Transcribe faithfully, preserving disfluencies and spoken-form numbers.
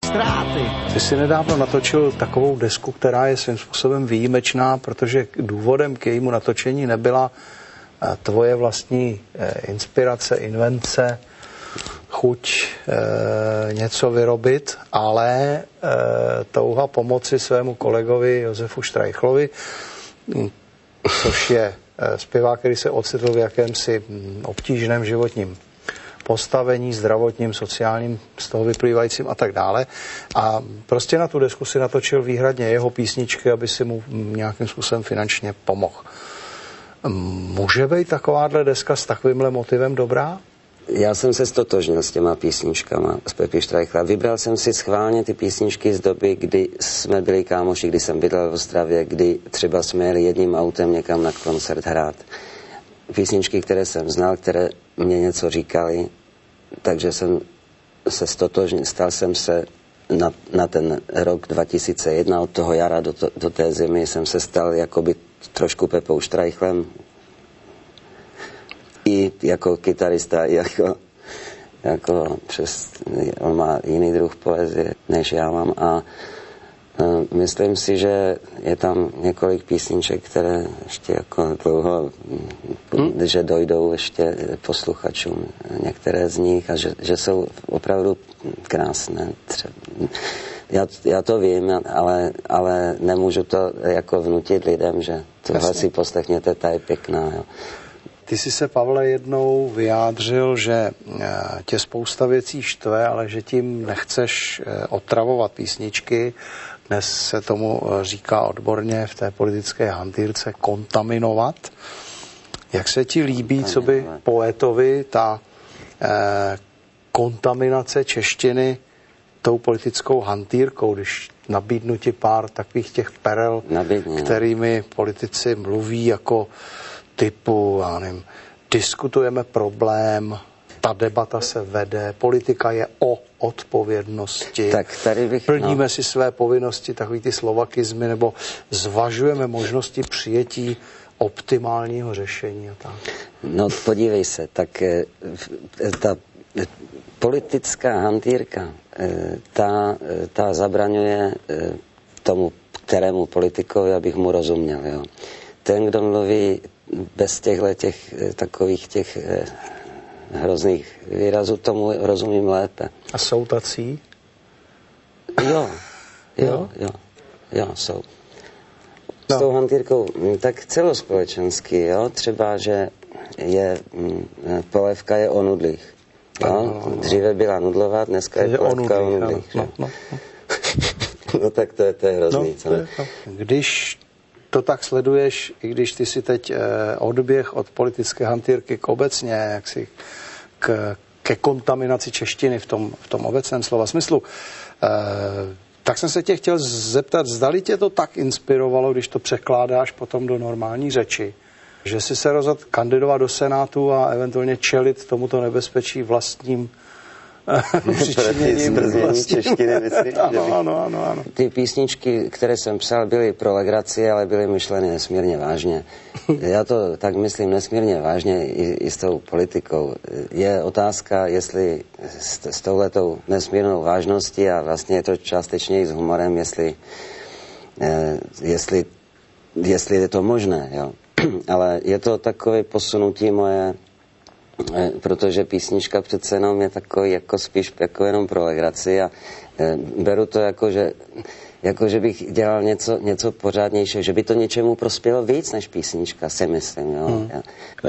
ztráty. Ty jsi nedávno natočil takovou desku, která je svým způsobem výjimečná, protože důvodem k jejímu natočení nebyla tvoje vlastní inspirace, invence, chuť e, něco vyrobit, ale e, touha pomoci svému kolegovi Josefu Štreichlovi, což je e, zpěvák, který se ocitl v jakémsi obtížném životním postavení, zdravotním, sociálním, z toho vyplývajícím a tak dále. A prostě na tu desku si natočil výhradně jeho písničky, aby si mu nějakým způsobem finančně pomohl. Může být takováhle deska s takovýmhle motivem dobrá? Já jsem se stotožnil s těma písničkama z Pepy Štreichla. Vybral jsem si schválně ty písničky z doby, kdy jsme byli kámoši, kdy jsem bydlel v Ostravě, kdy třeba jsme jeli jedním autem někam na koncert hrát. Písničky, které jsem znal, které mě něco říkali, takže jsem se stotožnil, stal jsem se na, na ten rok dva tisíce jedna, od toho jara do, to, do té zimy jsem se stal jakoby trošku Pepou Štreichlem, i jako kytarista, i jako, jako přes, on má jiný druh poezie, než já mám, a uh, myslím si, že je tam několik písniček, které ještě jako dlouho, hmm? že dojdou ještě posluchačům, některé z nich, a že, že jsou opravdu krásné. Třeba, já, já to vím, ale, ale nemůžu to jako vnutit lidem, že tohle si poslechněte, ta je pěkná, jo. Ty jsi se, Pavle, jednou vyjádřil, že tě spousta věcí štve, ale že tím nechceš otravovat písničky. Dnes se tomu říká odborně v té politické hantýrce kontaminovat. Jak se ti líbí, co by poetovi, ta eh, kontaminace češtiny tou politickou hantýrkou, když nabídnu ti pár takových těch perel, Nabídně. kterými politici mluví jako typu, já nevím, diskutujeme problém, ta debata se vede, politika je o odpovědnosti, tak tady bych, plníme no. si své povinnosti, takový ty slovakizmy, nebo zvažujeme možnosti přijetí optimálního řešení a tak. No podívej se, tak ta politická hantýrka, ta, ta zabraňuje tomu, kterému politikovi, abych mu rozuměl, jo. Ten, kdo mluví bez těchto těch takových těch eh, hrozných výrazů, tomu rozumím lépe. A jsou tací? Jo, jo, jo, jo, jsou. S tou hantýrkou, tak celospolečensky, jo, třeba, že je, polévka je o nudlích. Jo? Dříve byla nudlová, dneska je, je polévka o nudlích. No, no, no. No tak to je, to je hrozný. No, to je, no. Když to tak sleduješ, i když ty si teď eh, odběh od politické hantýrky k obecně, jak si k, ke kontaminaci češtiny v tom, v tom obecném slova smyslu, eh, tak jsem se tě chtěl zeptat, zdali tě to tak inspirovalo, když to překládáš potom do normální řeči, že jsi se rozhodl kandidovat do Senátu a eventuálně čelit tomuto nebezpečí vlastním přičiněním češtiny, myslím, ano, že ano, ano, ano. Ty písničky, které jsem psal, byly pro legraci, ale byly myšleny nesmírně vážně. Já to tak myslím nesmírně vážně i, i s tou politikou. Je otázka, jestli s, s touhletou nesmírnou vážností, a vlastně je to částečně i s humorem, jestli, eh, jestli, jestli je to možné, jo. Ale je to takové posunutí moje, protože písnička přece jenom je takový jako spíš jako jenom pro legraci, a e, beru to jako, že, jako, že bych dělal něco, něco pořádnějšího, že by to něčemu prospělo víc než písnička, si myslím. Jo. Hmm.